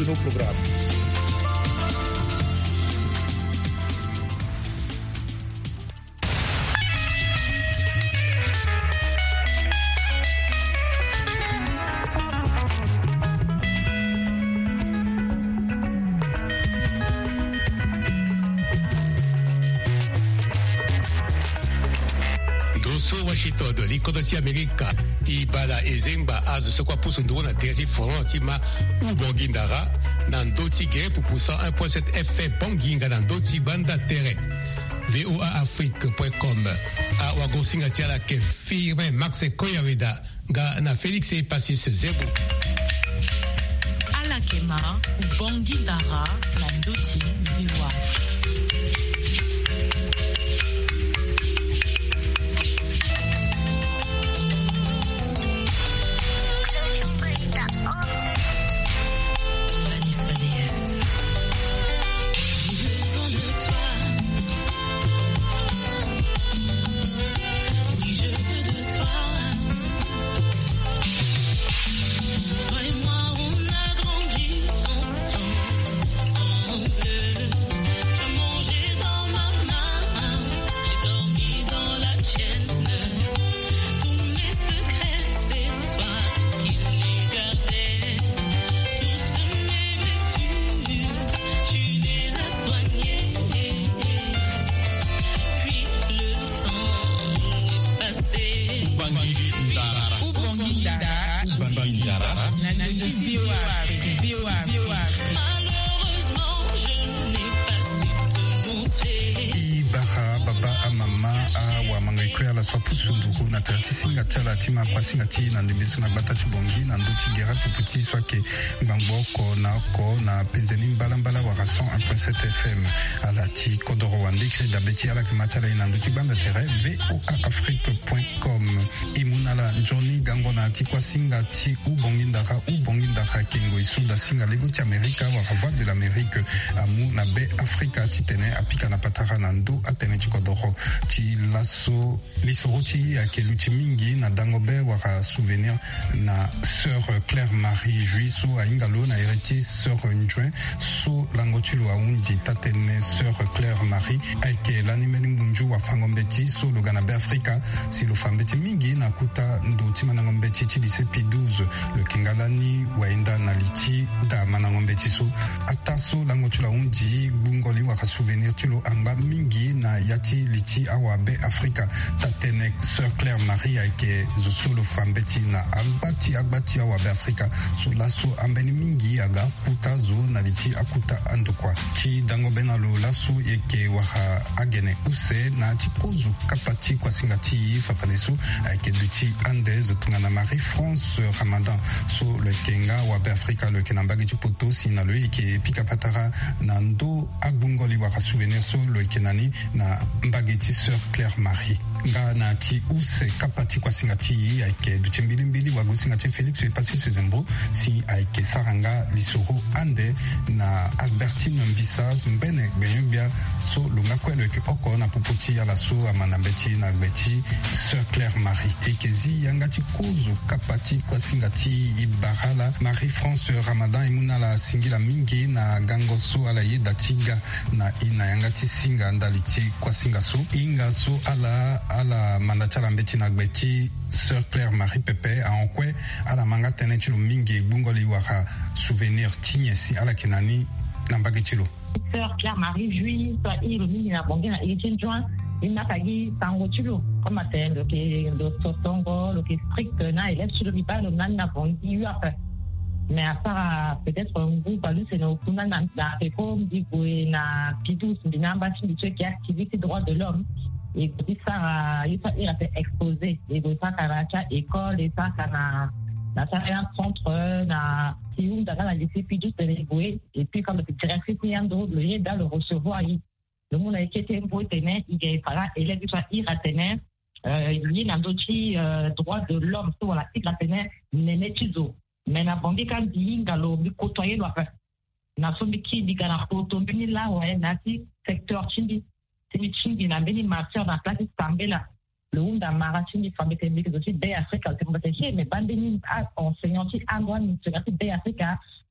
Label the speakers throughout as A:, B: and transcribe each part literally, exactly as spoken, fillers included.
A: de nos programmes.
B: Washington, l'Ikodosi Amerika, Ibala Ezemba, Az Sokwa Pusundro, na Terzi Foron, Tima, Ubongindara, Nandoti Gere, Pupusa un virgule sept F M, Bonginga, Nandoti Banda Terre, V O A Afrique point com, A Wagosinga Tiala, Ke Firme, Max Koyaveda, Ga, Na Félix et Passis Zebo.
C: Alakema, Ubongindara, Nandoti, V O A.
D: Tima Kwasingati na ndimisu na batati bongi na nduti gera puputi swake mbangoko na ko na penzeni mbala mbala wa rason un virgule sept F M ala ti kodoro wandikri da beti ala kimatala ina nduti banda tere V O A Afrique point com imunala njoni gango na ti Kwasingati u bongi ndaka u bongi ndaka kengo isu da singa lego ti Amerika wa rava de l'Amérique amu na be Afrika ti tene apika na patara na ndu atene ti kodoro ti laso lisoro ti akelu ti mingi na dangobe waka souvenir na sœur Claire Marie Juiso a ingalo na héritier sœur Njouin so langotulu a undi tatene sœur Claire Marie aike lanimeni mbunju wa fangombeti so lugana be Afrika si lo fambeti mingi na kuta ndo tima na ngombeti ti lycée P douze le kingalani waenda na liti da manangombeti so ata so langotulu a undi bungoli waka souvenir tilo amba mingi na yati liti awa be Afrika tatene sœur Claire Marie aike zosolo fambeti na agbati agbati awa be Afrika so laso ambeni mingi aga kuta zo na liti akuta andokwa ki dango bena lo laso yeke waha agene use na tikozu kapati kwasingati fafaneso aike duti ande zotunga na Marie France Ramadan so le kenga wa be Afrika le kenambagi ti poto si na lo yeke pika patara na ndo agbungoli waka souvenir so le kenani na mbageti sœur Claire Marie nga na ti use kapati kwasingati aike duti mbilimbili wago singati Félix epasi sezembo si aike saranga lisoro ande na Albertine Mbisas mbene benyebia so lunga kwelo ke oko na popoti ya la so amana beti na beti sœur Claire Marie ekezi yangati kozu kapati kwasingati ibarala Marie France Ramadan imuna la singila mingi na gangoso ala yedatiga na ina yangati singa ndaliti kwasinga so inga so ala ala mandachala mbeti na beti sœur Claire Marie Pepe a onkwe ala manga tene chilo mingi bungoli waka souvenir tinyesi ala kenani nambage chilo
E: sœur Claire Marie Juive soit ilo mingi na bonge na eighteen juin ina kagi tango chilo comme atene lo ke lo sotongo lo ke strict na élève chilo bipa lo nana bongi yuapa mais à part peut-être un groupe balu c'est no kuna na na peko mdigwe na pidus binamba chili qui activité droits de l'homme et puis ça il il a fait exposé et donc ça karacha école et ça kana na ça un centre na qui où dans la lycée Pidus de l'Éboué et puis comme le directeur Niando le lien dans le recevoir le monde a été un peu téné il est pas là élève du soit il a téné il y a d'autres droits de l'homme sur la petite la téné nénétizo mais na bongi quand dit ngalo bi côtoyer doit faire na so biki di kana photo bini là ouais na ti secteur chindi Chindi na beni martyr na place Stambela le unda maratini famille technique aussi be Africa c'est pas mais bandeni enseignant qui angwan c'est be Africa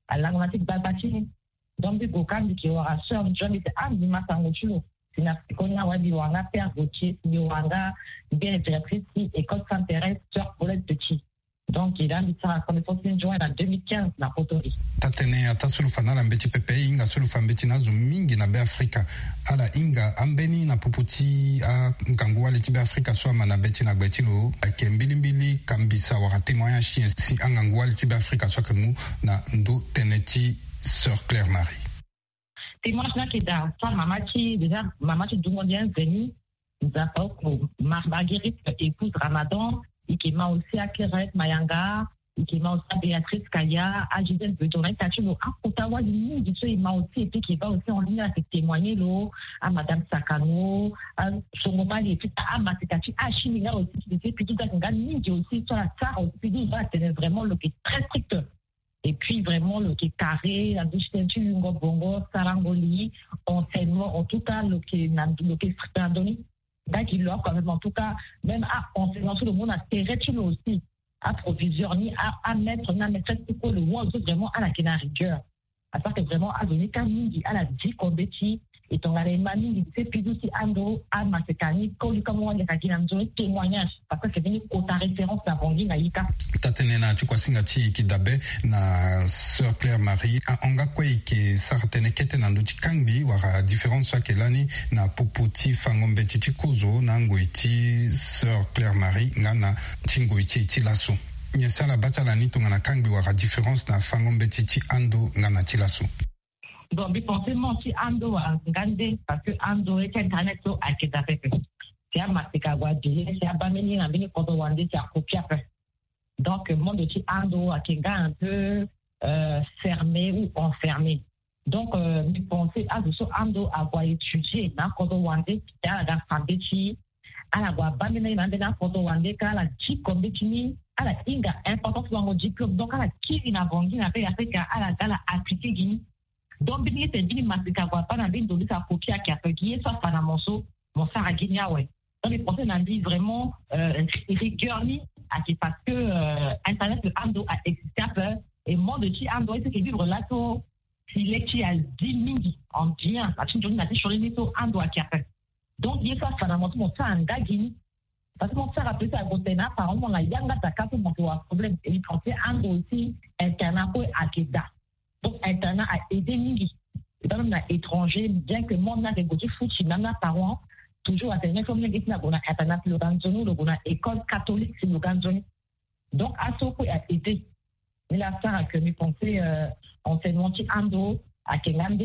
E: à l'anglatique Babati. Donc, au cas qui aura sœur, John était à Bima Sangochulo. C'est une Konya Wadiwanga, Père Gauthier, Niwanga, bien directrice, École Saint-Thérèse, sœur Paulette Petit. Donc, il a mis ça à connaissance en juin en deux mille quinze, na Potori.
D: Tatene ata sulufana la mbeti pepe inga sulufambeti na zumingi na be Afrika. Ala inga ambeni na puputi a nkangua le tibe Afrika soa na beti na gbetilo. Ake mbili mbili kambisa wakati moya chien si angangua le tibe Afrika soa kemu na ndo teneti Sœur Claire Marie.
E: Témoignage là qui est dans sa maman qui, déjà, maman qui est demandée venue, nous avons Marguerite, épouse Ramadan, et qui m'a aussi à Keret Mayanga, et qui m'a aussi à Béatrice Kaya, à Gisèle Bedourin, à Ottawa, il m'a aussi, et puis qui va aussi en ligne avec témoigner, à Madame Sakano, à Songomali, et puis à Masekati, à Chimina aussi, et puis tout à l'heure, aussi sur la Tsar, aussi, puis c'est vraiment le qui est très strict. Et puis vraiment le qui est carré, la douche teinture, Lungo Bongo, Sarangoli, enseignement, en tout cas le qui est le qui est strict à donner. Donc il leur quand même en tout cas, même à enseignement tout le monde a serré tout aussi, à provisionner, à, à mettre, à mettre tout le monde vraiment à la quena rigueur. À part que vraiment à donner quand mingi à la dit qu'on béti et ton allé mani c'est plus aussi ando à masekani comme comme on les a dit dans témoignage parce que c'est venu autant référence à Bongi na Ika.
D: Tatenena tu kwa singati kidabe na Sœur Claire Marie anga kwa ike sartene kete na nduti kangbi wara différence soit kelani na popoti fangombe titi kuzo na ngoiti Sœur Claire Marie ngana tingoiti tilaso. Nyesala batala ni tongana kangbi wara différence na fangombe titi ando ngana tilaso.
E: Donc, je pense que si Ando a regardé, parce que Ando est internet, so a été fait. C'est à Masikawa, c'est à Bamini, à Bini Kodowande, c'est à Kopiapé. Donc, le monde de Ando a été un peu euh, fermé ou enfermé. Donc, euh, je pense à ce Ando a étudié dans Kodowande, c'est à la Fambeti, à la Bamini, à la Kodowande, à la Chikombetini, à la Inga, importance dans mon diplôme. Donc, à la Kirina Bongi, à la Gala appliquée Guinée. Donc, bien c'est bien masika quoi pas dans bien de sa copie qui a fait qui est ça par un morceau mon Sarah Guinea ouais. Donc les français n'ont dit vraiment euh, rigueur ni à qui parce que euh, internet le Ando a existé un peu et moi de qui Ando c'est qui vivre là tout s'il est qui a dix mille en bien à une journée n'a sur les métaux Ando a qui a fait. Donc il y a ça par un morceau mon Sarah Guinea parce que mon Sarah peut être côté na par exemple la yanga ta carte mon problème et il pensait Ando aussi internet à Keda. Donc, Internet a aidé Mingi. C'est pas même étranger, bien que mon a des côtés foot, si même par an, toujours Internet, comme les gens qui ont Internet, le Ganzoni, le école catholique, c'est le Ganzoni. Donc, à ce point, a aidé. Mais là, ça a que nous pensons, enseignement qui ando, à Kengande.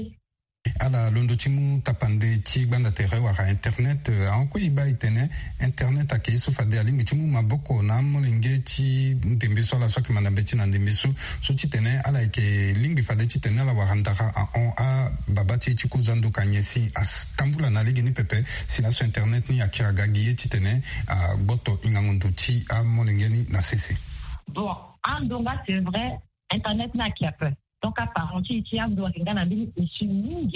D: Ala londo timu tapande ti banda tere wara internet anko iba itene internet ake isu fade ali mitimu maboko na molenge ti ndembeso la soki manabeti na ndembeso so ti tene ala ke lingi fade ti tene ala warandara a on a babati ti kuzando kanyesi as tambula na ligi ni pepe sila so internet ni akira gagie ti tene a boto ingangondo ti a molenge ni na cc.
E: Bon, andonga c'est vrai, internet na qui a peur. Donc, à part entier, il y a un doigt qui est une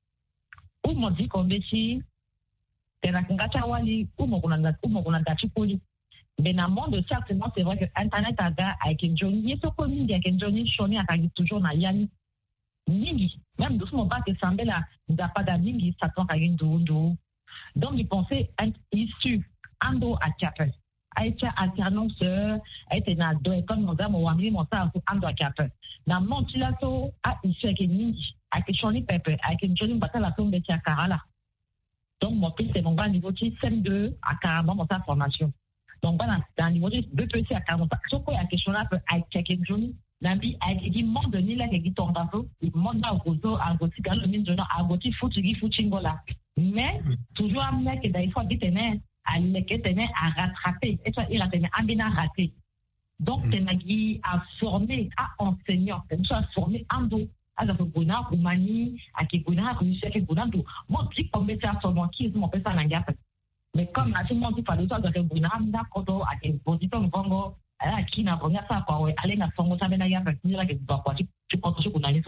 E: ou mon dit qu'on est ici, c'est la Kangachawali, ou mon Gonandachipoli. Mais dans le monde, certainement, c'est vrai que Internet a avec une journée, il y a ce qu'on dit, avec une journée, je suis toujours dans Yanni. Mingi, même doucement, pas que ça me là, il n'y a pas d'aming, ça tombe à une douce. Donc, il pensait être issu, Ando à Capel. A été annonceur, a été dans deux écoles, mon dame, ou ami, mon ça, Ando à Capel. Dans mon tilato, a issu avec une mingi, avec une journée pépé, avec une journée bataille à tomber à Karala. Donc, mon fils, c'est mon bas niveau C M deux à Karama, mon sa formation. Donc, dans le niveau de B P C à Karama, ce qu'il y a question là, avec une journée, l'ami a été dit, monde de Nila, qui tombe dans l'eau, il monde à Gozo, à Goti, à Goti, à Goti, Foutigui, Foutingola. Mais, toujours un mec, il faut dire, à l'équité, à rattraper, et ça, il a tenu à bien rater. Donc, c'est à former, à enseignant, c'est à former en dos. Alors, Bouna, Roumanie, à Kibouna, Russie, à Kibouna, tout. Moi, je dis qu'on met ça sur mon qui, on fait ça dans la mais comme la semaine du Fallou, ça doit être Bouna, Kodo, à Kibouna, Bongo, à qui n'a pas ça, quoi, aller dans son mot, ça mène à y avoir, tu peux pas, tu peux pas, tu peux pas,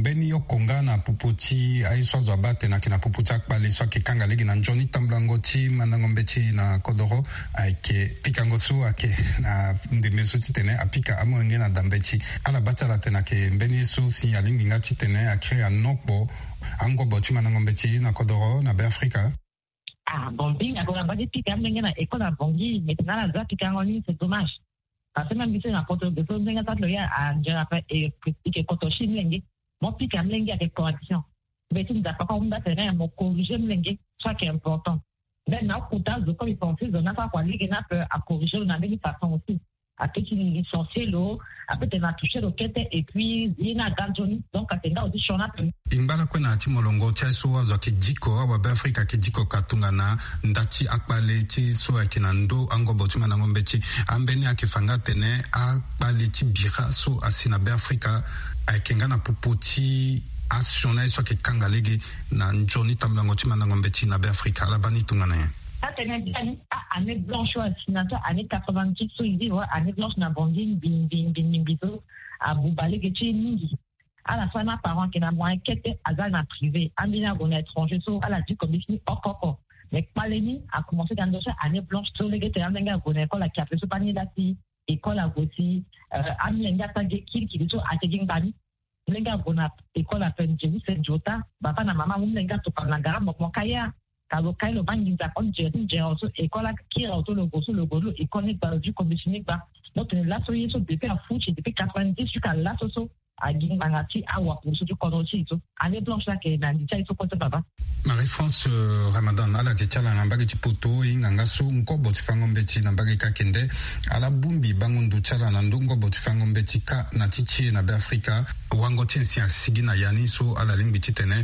D: mbeni yokonga na pupoti aiswa zwabate na kina pupoti akpale swa ke kanga legi na njoni tamblango ti manangombe ti na kodoro ake pikango su ake na ndemesu ti tene apika amonge na dambe ti ala batala tena ke mbeni su sinyalingi nga ti tene akre anokbo angobo ti manangombe ti na kodoro na be Afrika.
E: Ah, bon, bien, à quoi on piquer na école à Bangui, mais là la piquer en ligne, c'est dommage. Parce que même si na photo de son nga le ya a déjà fait et piquer photo chine lengue, mon piquer lengue avec correction. Mais si nous pas comme ça terrain, mon corriger lengue, ça qui est important. Mais na kouta de comme ils pensent, on n'a pas quoi ligue na à corriger on a une façon aussi. Après tu licencier l'eau, après tu vas toucher le quête et puis il y a Ganjoni, donc à tenda aussi chona.
D: Imbala kwena ti molongo ti so wazo ke diko wa be Afrika ke diko katunga na ndati akpale ti so akina ndo angobo ti manangombe ti ambeni akifanga tene akpale ti bira so asina be Afrika akenga na popoti asiona so ke kangalege na njoni tamlango ti manangombe ti na be Afrika la bani tungana.
E: Ça, c'est une année blanche au Sinato, année quatre-vingt-dix, il dit, année blanche na Bangui, bin, bin, bin, bin, biso, à Boubale, que tu es mingi. À la fin, ma parent qui n'a moins qu'était à Ghana privé, à Mina, on est étranger, so, à la du commission, oh, oh, oh. Mais Paleni a commencé dans notre année blanche, sur les gars, on a école à Kiapé, so, panier d'assis, école à Gossi, à Mienga, Tagekil, qui dit, à Teging Bani. Lenga, on a école à Penjou, Saint-Jota, papa, na maman, on lenga, to Panangara, mon kaya. Quand on le banc d'apprendre gérer gérer école qui a auto le gosso le gosso et connaît pas du commissionné pas donc là sur y sont depuis à foot depuis quatre-vingt-dix jusqu'à là so à Guinbangati à wa pour ce du connaissance tout année blanche là que dans dit ça côté papa
D: Marie-France Ramadan ala ke tala na mbagi poto inganga so nkobo tifangombe ti na mbagi ka kende ala bumbi bangundu tala na ndongo boti fangombe ti ka na tichi na be Afrika wango tensi sigina yani so ala lingbi ti tene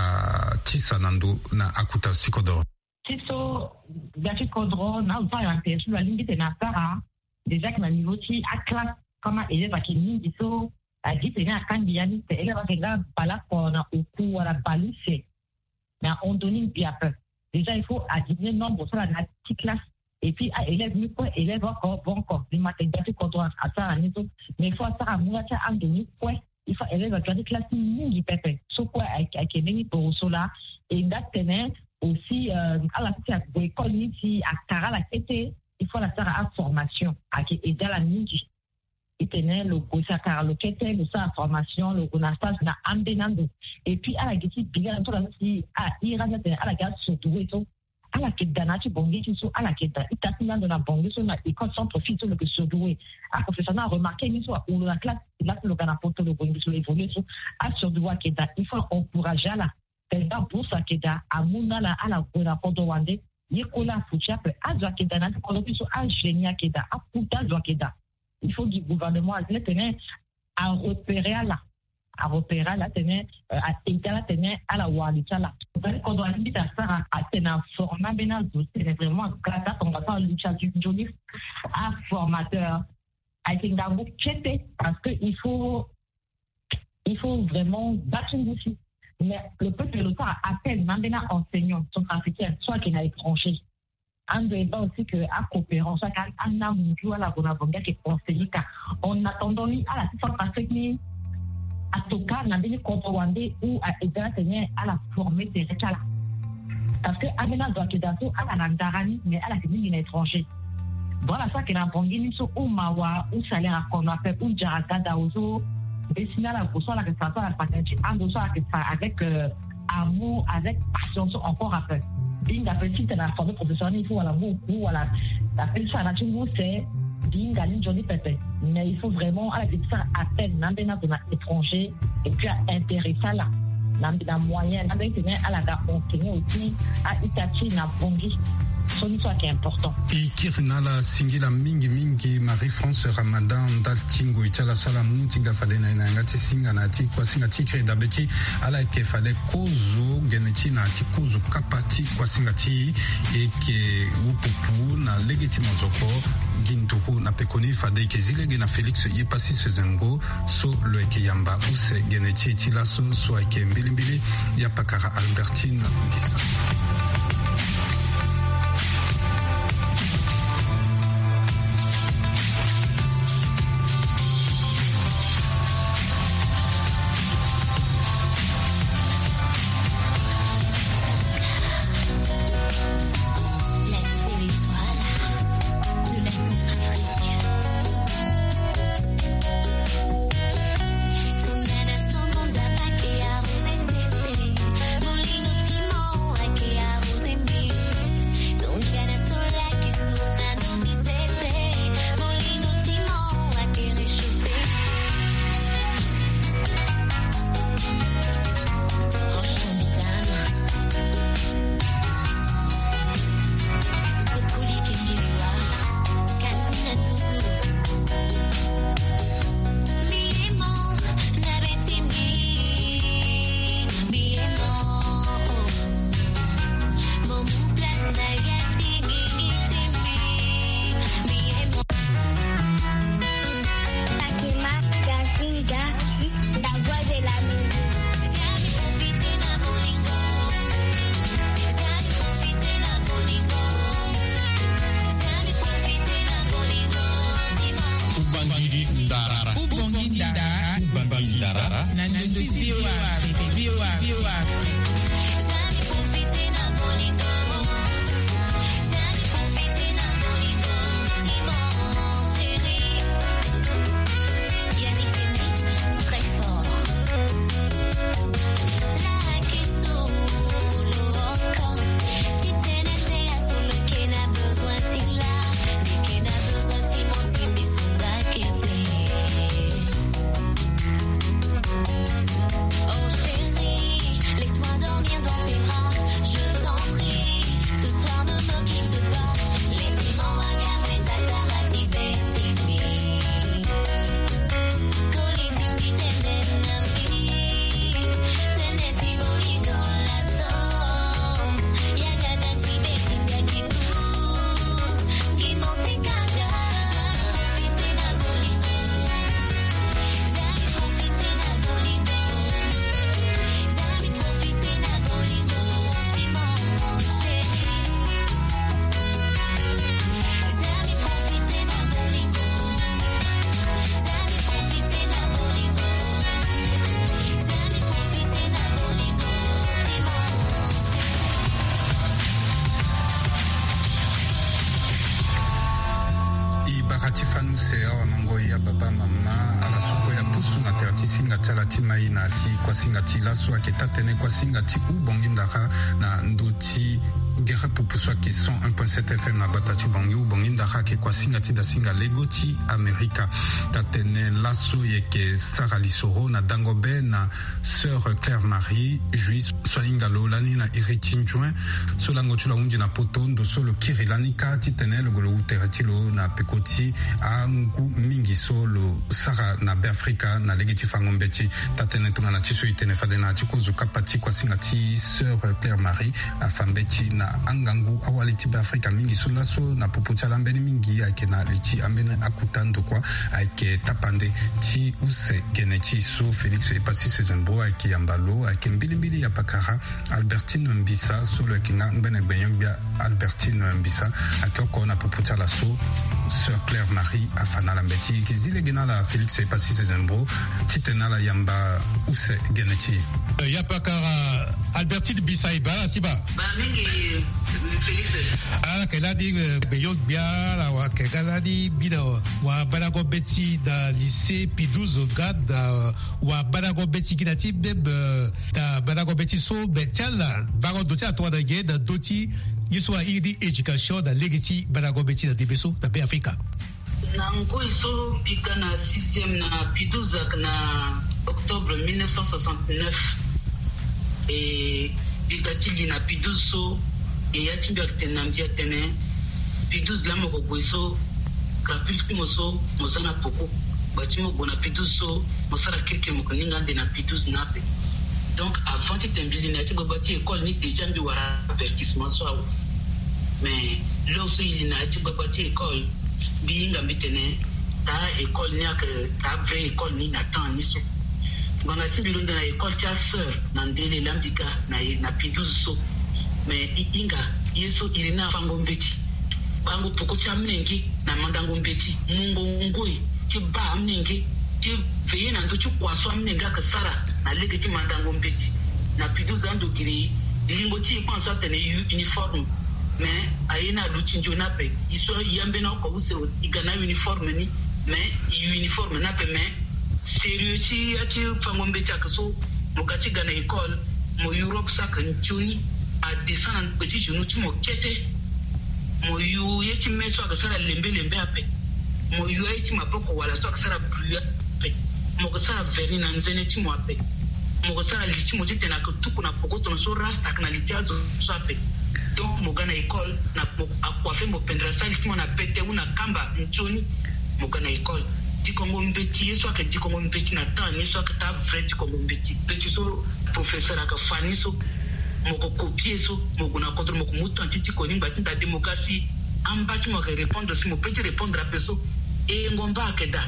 D: a tisa nando na akuta sikodoro
E: tiso gati kodro na upa ya tesu la lingbi tena para déjà que na niveau ti a classe kama élève qui ni diso a dit tena kandi yani te élève qui ga bala kona uku wala balise mais on donne bien peu déjà il faut additionner nombre sur la petite classe et puis à élève ni quoi élève encore bon encore les mathématiques qu'on doit à ça mais il faut ça à moi ça en donner quoi il faut élève à la classe ni pépé so quoi avec avec ni pour cela et d'attendre aussi à la petite école ni si à Kara la tête il faut la faire à formation à aider la midi il tenait le gosse à Kara le tête le ça formation le gonastage na ambenando et puis à la petite bien tout là si à ira à la gare surtout et tout à la quête d'anati bongi qui sont à la quête il t'a dans la bongi sur la école sans profit sur le que surdoué à professeur a remarqué ni soit ou la classe là le gana porte le bongi sur l'évoluer sur à surdoué qui il faut encourager là pendant pour ça qui da amuna la à la bonne porte wande yikola fucha pe azwa qui da na ko lo biso a génia qui da a puta zwa qui da il faut du gouvernement à tenir à repérer là à repérer là tenir à aider là tenir à la walita là donc on doit inviter à ça à tenir format benal c'est vraiment grâce à on va faire lucha du joli à formateur I think that vous checker parce que il faut il faut vraiment battre une aussi mais le peuple de l'État appelle maintenant enseignants sont africains soit qui n'a étranger un débat aussi que à coopérer ça quand on a mondial la bonabonga qui conseiller on attendant à la fois parce que à toka na bien contre ou à aider à tenir à la former ces là parce que amena doit que dato à la ndarani mais à la communauté d'une étranger voilà ça que la bongini so ou mawa ou salaire qu'on appelle ou jaraka daozo et sinon la pour ça la façon à partager en dessous avec amour avec passion encore après binga petit na formé professionnel il faut voilà beaucoup voilà la personne ça tu c'est binga ni joli pépé mais il faut vraiment à la ça appel n'ambena de étranger et puis à intéresser là n'ambena moyen n'ambena tenir à la gare on tenir aussi à Itachi na Bongi son histoire qui est important
D: ikirina la singila mingi mingi Marie-France Ramadan daltingo itala sala mutinga fale na ngati singa na ti kwa singa ti kreda beti ala ke fale kozo geneti na ti kozo kapati kwa singa ti e ke upupu na legiti mozoko gintuhu na pekoni fade ke zilege na Felix yepasi sezengo so lo ke yamba use geneti ti la so so ke mbilimbili ya pakara Albertine Ngisa. na ti kwasinga ti laso ake tatene kwasinga ti ubongindaka na ndoti Gera Pupuswa qui cent un virgule sept F M na batati bangi u bangi ndaka ke kwasinga ti da singa legoti Amerika tatene laso yeke Sarah Lisoro na Dangobe na sœur Claire Marie juice soinga lolani na iritin juin solango chula unji na potondo solo kirilanika titene le golo uteretilo na pekoti angu mingi solo Sarah na Beafrika na legiti fangombeti tatene tunga na tiso itene fadena tikozu kapati kwasinga ti sœur Claire Marie afambeti na angangu awaliti Beafrika mingi solaso na popoti alambeni mingi ake na liti ambene akutando kwa ake tapande ti use gene ti so Félix epasi sezenbo ake yambalo ake mbilimbili ya pakara Albertine Mbisa solo ake nga mbene gbenyong bia Albertine Mbisa ake oko na popoti alaso Sœur Claire Marie afana lambeti kizile gena la Félix epasi sezenbo titena la yamba use gene ti
B: ya pakara Albertine Mbisa ibala siba
A: ba mingi Félix
B: ah kela di beyong bia la wa kela di bino wa balago beti da lycée P douze gad da wa balago beti kinati beb da balago beti so betala bago doti atwa da ge da doti yiswa idi education da legiti balago beti da dibeso da Beafrika
A: nango iso pika na sixième na P douze na octobre mille neuf cent soixante-neuf et bikatili na P douze so et yati mbia tena mbia tene P douze la moko boiso kapil kimoso mosana poko batimo bona P douze so mosara kirke moko ningande na P douze nape donc avant de tembili na ti babati école ni déjà mbi wara avertissement so mais lorsque il na ti babati école bi ngambi tene ta école ni ak ta vraie école ni na temps ni so banga ti bi londa na école ti sœur na ndele lambika na na P douze so mais inga yeso irina fango mbeti bango poko cha mnengi na mandango mbeti mungo ngoi ti ba mnengi ti veye na ndo ti kwaso mnenga kasara na lege ti mandango mbeti na P douze ando giri lingo ti pensa tene uniforme mais ayena luti njona pe iso yambe na ko use igana uniforme ni mais uniforme na pe mais sérieux ti ati fango mbeti akaso mokati gana école mo Europe sa kan tuni a descendre en petit genou tu mo kete mo yu yeti meso akasara lembe lembe ape mo yu yeti mapoko wala so akasara bruya ape mo kasara veri na nzene ti mo ape mo kasara liti mo tete na kutuku na poko tono so rasta kana litiazo so ape donc mo gana école na akwafe mo pendra sali ti mo na pete una kamba ntoni mo gana école ti kongo mbeti yeso ake ti kongo mbeti na temps ni so ake ta vrai ti kongo mbeti peti so professeur aka fani so moko copier so moko na contre moko muto antiti koni ngati nda démocratie ambati mo répondre si mo peut répondre à peso e ngomba akeda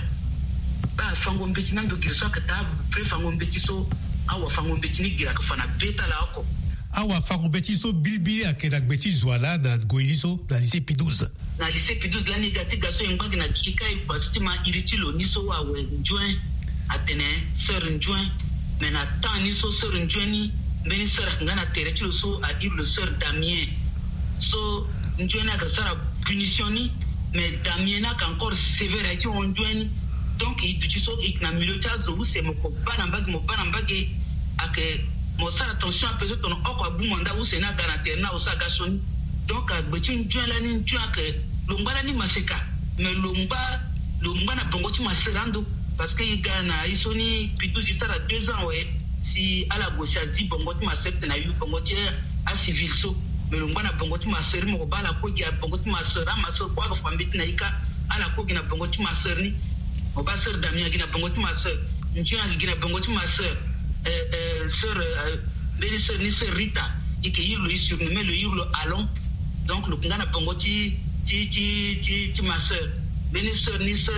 A: ba fango mbeti nando girso akata pre fango mbeti so awa fango mbeti ni gira kafana beta la ako
B: awa fango mbeti so bilbi akeda gbeti zwala na goiriso na lycée P douze
A: na lycée P douze la négatif gaso ngaki na kika e pastima iritilo ni so wa we juin atene sœur juin mais na temps ni so sœur juin ni mbeni sœur ngana tere ti so a dire le sœur Damien so njena ka sara punition ni mais Damien na ka encore sévère ti on njeni donc il dit so ik na milieu ta zo se mo ko bana mbagi mo bana mbagi ake mo sara attention a peso tono oko abu manda u se na garantie na o sa gasoni donc a gbetu njela ni njua ke longba ni maseka mais longba longba na bongo ti maserando parce que il gana isoni P douze il sera deux ans ouais si ala gauche a dit bongo ti masepte na yu bongo ti a civil so mais longba na bongo ti maseri mo bala ko gi bongo ti masera maso kwa ko fambiti na ika ala ko gi na bongo ti maserni mo ba sœur Damien gi na bongo ti maseur njia gi na bongo ti maseur euh euh sœur beni sœur ni sœur Rita ike yirlo isur no melo yirlo alon donc le ngana bongo ti ti ti ti ti maseur beni sœur ni sœur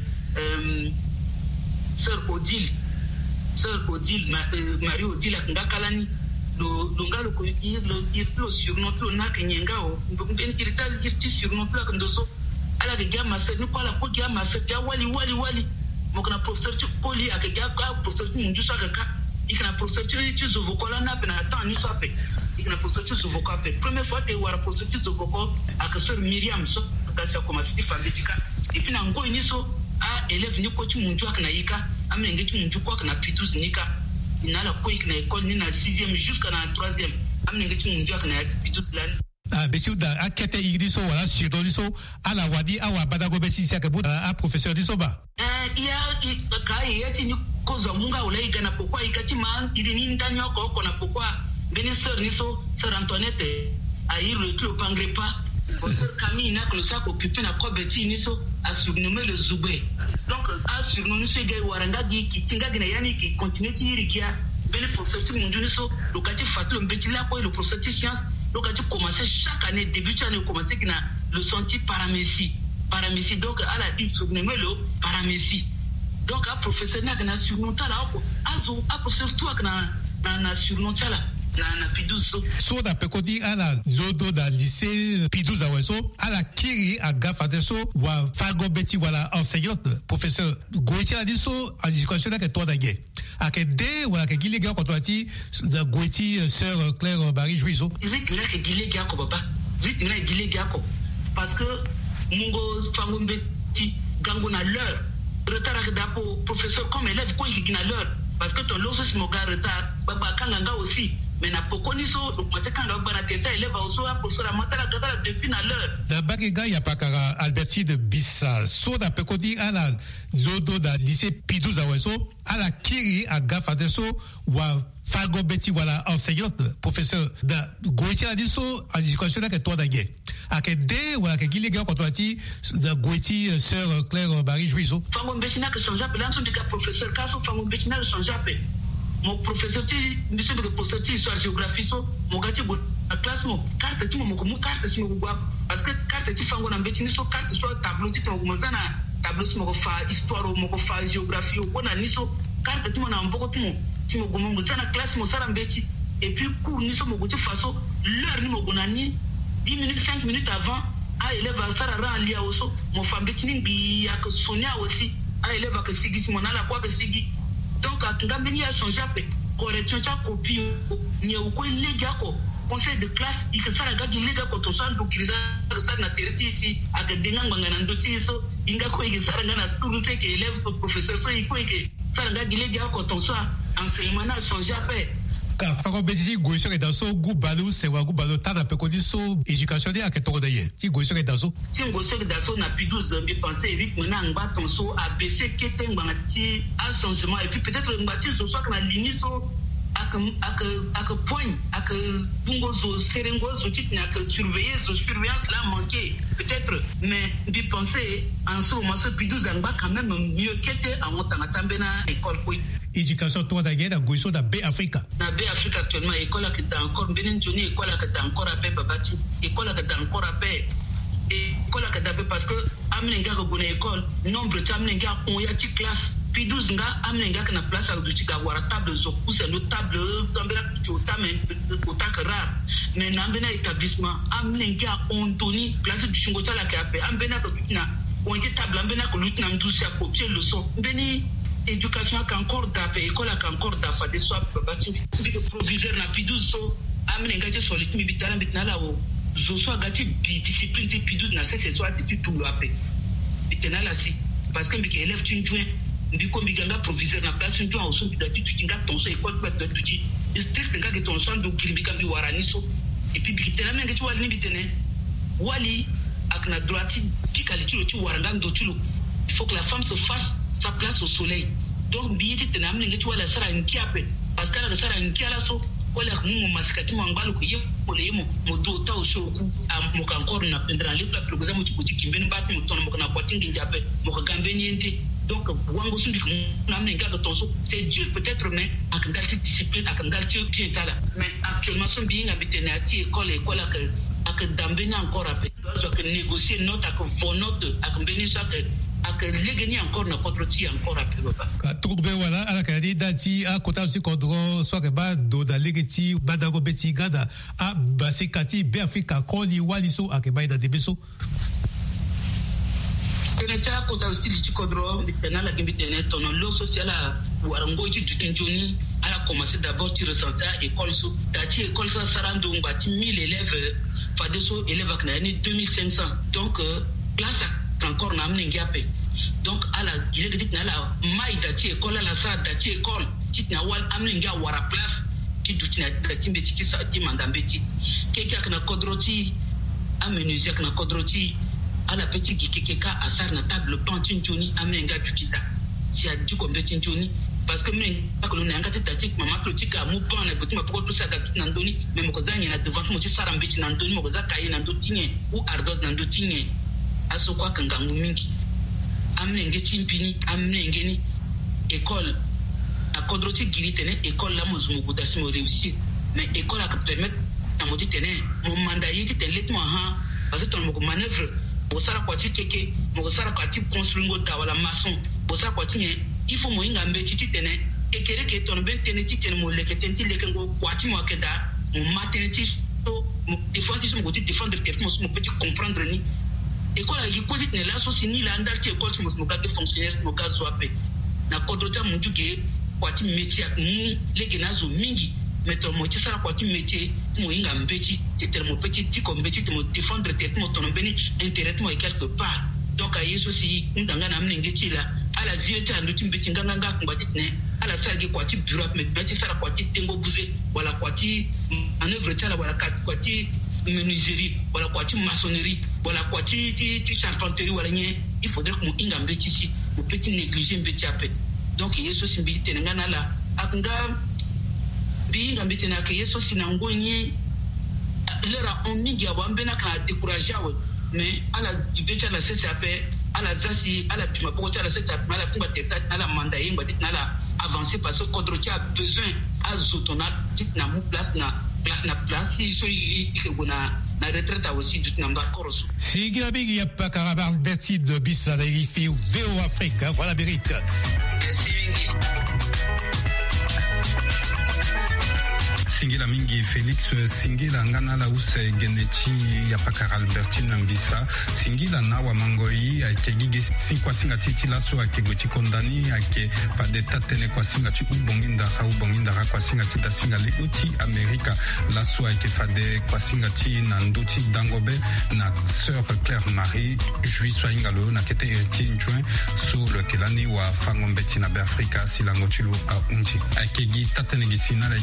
A: euh sœur Odile sœur Odile Marie Odile ngakalani lo lo ngalo ko yirlo yirlo surnom to na kenyengao mbeni kirita yirti surnom to kandoso ala ke gama se ni kwala ko gama se ya wali wali wali mo kana professeur ti poli ake ga ka professeur ti munju sa ka ikana professeur ti ti zovokola na pe na temps ni so pe ikana professeur ti zovokola pe première fois te wara professeur ti zovokola aka sœur Miriam so ka sa commencer ti fambitika et puis na ngo ni so a élève ni ko ti munju aka na yika amene nge ti munju ko aka na P douze nika ina la ko ikna école ni na sixième jusqu'à na troisième amne ngati mundu akna pidus lan
B: ah besi da akete igriso wala sido diso ala wadi awa badago besi sia ke bu a professeur diso ba
A: eh ya kai ya ti ko zo munga wala igana pokwa ikati man idini ndanyo ko ko na pokwa bénisseur niso sœur Antoinette a eu le club pangrepa professeur Camille n'a que le sac occupé na ko beti niso a surnommé le Zoubé donc a surnommé ce gars waranga di kitinga gina yani qui continue ti rikia bele professeur mundu niso lokati fatu mbeti la ko le professeur science donc tu commences chaque année début tu as commencé qui na le senti paramécie paramécie donc à la une surnommé le paramécie donc un professeur n'a que na surnom là azo a professeur toi que na na surnom là na na Pidouzo
B: so da pekodi ala lodo da lycée Pidouzo aweso ala kiri aga fadeso wa fago beti wala enseignante professeur goiti a diso a éducation da ke to da ge a ke de wala ke gile ga ko to ati da goiti sœur Claire Barry Jouizo
A: vite mena ke gile ga ko baba vite mena gile ga ko parce que mungo fago beti gango na l'heure retard da po professeur comme élève ko ki na l'heure parce que ton loso si mo ga retard baba kanganga aussi mais na pokoni so donc moi c'est quand on va tête élève aussi pour ça matala tata depuis na l'heure
B: da bagiga ya pakara Albertine Bissa so da pekodi ala lodo da lycée Pidouzo aweso ala kiri aga fadeso wa fago beti wala enseignante professeur da goiti a diso a éducation da ke to da ge a ke de wala ke gile ga ko to ati da goiti sœur Claire Barry Jouizo
A: fago beti na ke changer appel en tout cas professeur kaso fago beti na changer appel mon professeur ti monsieur le professeur ti histoire géographie so mon gati bo a classe mo carte ti mo mo carte si mo gwa parce que carte ti fango na beti ni so carte so tableau ti to mo zana tableau si mo fa histoire mo ko fa géographie ko na ni so carte ti mo na mboko ti mo ti mo mo zana classe mo sara beti et puis cours ni so mo go ti faso l'heure ni mo gona ni dix minutes cinq minutes avant a élève a sara ran lia oso mo fa beti ni bi ak sonia aussi a élève ak sigi si mo na la kwa ke sigi donc atunga mbeni ya changer pe correction cha copie ni uko lega ko conseil de classe ikasara ga lega ko to sandu kiriza sa na terti ici akadenga ngana ndoti so inga ko ikasara ngana turu te ke élève ko professeur so iko ike sara ga lega ko to so enseignement na changer pe
B: ka fago beti goisho ke daso gubalu se wa gubalu tada pe ko diso éducation de aketo de ye ti goisho ke daso
A: ti goisho ke daso na Pidouzo bi penser vite maintenant ngba ton so abc kete ngba ti a changement et puis peut-être ngba ti so so na ligne so ak ak ak point ak bungo zo serengo zo ti na que surveiller zo surveillance là manqué peut-être mais bi penser en ce moment ce Pidouzo ngba quand même mieux kete en tanga tambena école ko
B: éducation toi da guerre da goiso da B Africa
A: na B Africa actuellement école qui est encore benen joni école qui est encore à paix babati école qui est encore à paix école qui est à paix parce que amnenga ko gona école nombre de amnenga on y a ti classe Pidouzo nga amnenga na place à du ga wara table zo pousse no table tambela tu tamen autant que rare mais na bena établissement amnenga on toni place du chingo tala ki a paix ambena ko tutina on dit table ambena ko lutina ndusi a copier leçon beni éducation a encore d'apé école a encore d'affa de soit bâti bi proviseur na Pidouzo amene ngati soliti mi bitala bitala o zo so gati bi discipline ti Pidouzo na c'est soit de tout l'apé bitala si parce que bi ke élève tu joint bi ko bi ganga proviseur na place tu en so bi dati tu kinga ton so école pas de tu strict nga ke ton so do kirbi kan bi warani so et puis bi bitala me ngati wali ni bitene wali ak na droite ki qualité tu waranga ndo tu lo il faut que la femme se fasse sa place au soleil donc biiti tena amne ngi wala sara nkiape parce que la sara nkiala so wala mu maskati mangbalu ko yemo le yemo mo do taw shoku am mo kan encore na pendra le pla pour exemple ko tiki mbeni bat mo ton mo kana potingi njape mo ko gambe niente donc wango sundi ko na amne ngi to so c'est dur peut-être mais ak ngalti discipline ak ngalti bien tala mais actuellement son bi nga bitene ati école école ak ak dambe na encore ape donc que négocier note ak vonote ak mbeni so ak ak legeni encore na kodroti encore après baba
B: ka tukbe wala ala ka di dati a kota si kodro so ke ba do da legeti badago beti gada a basikati be Africa koli wali so ak ba da debeso
A: keneta kota si li kodro bitena la gimbitene tono lo social a warango ti tutenjoni ala commencer d'abord ti ressentir école so dati école so sarando ngati mille élèves fa deso élèves ak na ni deux mille cinq cents donc classe encore na amne ngiape donc ala gile dit na la mai da ti école la sa da ti école tit na wal amninga wara place ti dutina da timbe ti sa ti mandambe ti keke kana kodroti amenusia kana kodroti ala petit gikeke ka asar na table pantinjoni amninga tutita si a du kombe tinjoni parce que mais pas que l'on a engagé tactique maman critique à mon pan na gotima poko tout ça gatut nandoni même ko zanya na devant mo ti sarambe ti nandoni mo ko zakaye nando tinye ou ardos nando tinye aso kwa kanga mingi amnenge chimpini amnenge ni école a kodroti giri tene école la mo zumu buda simo réussir mais école a permettre à mo ti tene mo mandat yi ti tene letmo ha parce que ton mo ko manœuvre bo sara kwa ti keke mo ko sara kwa ti construire ngo da wala maçon bo sara kwa ti il faut moinga mbeti tene ekere ke ton ben tene ti tene mo leke tenti leke ngo kwati mo keda mo matin ti to défendre mo ti défendre quelque mo mo petit comprendre ni école yi ko ti tene la so sini la ndar ti école mo mo ka de fonctionnaire mo ka zo ape na kodota mo juge kwati métier mu leke na zo mingi meto mo ti sara kwati métier mo inga mbeti ti tene mo petit ti ko mbeti mo défendre tete mo ton beni intérêt mo quelque part donc ayi so si ndanga na mningi ti la ala ziete ando timbeti nganga kumbati ne ala sargi kwati bureau mais beti sara kwati tengo buze wala kwati manœuvre tala wala kwati menuiserie wala kwati maçonnerie wala kwati ti ti charpenterie wala nye il faudrait que mo inga mbeti si mo petit négliger mbeti ape donc yeso simbi tenga na la akanga bi inga mbeti na ke yeso sinango nye lera on ningi abambena ka décourager awe mais ala beti ala C C A P ala zasi ala pima pokoti ala seta ala kunga teta ala manda yengba dit na la avancer parce que kodroti a besoin à zotona dit na mu place na na place so yi na na retraite aussi dit na ndakoroso
B: sigira bigi ya pakara Bertie de Bissala rifi V O Afrique voilà Beric
A: merci mingi
D: Singila mingi Félix Singila ngana la use genechi ya pakara Albertine Mbisa Singila na wa mangoi aikegigi si kwa singa titi laso akegoti kondani ake fadeta tene kwa singa chi ubonginda ha ubonginda ha kwa singa tita singa legoti Amerika laso ake fade kwa singa ti na ndoti dangobe na sœur Claire Marie jui swingalo na kete héritier njuen sur le kelani wa fangombeti na Afrika silango tulu a unji akegi tatene gisina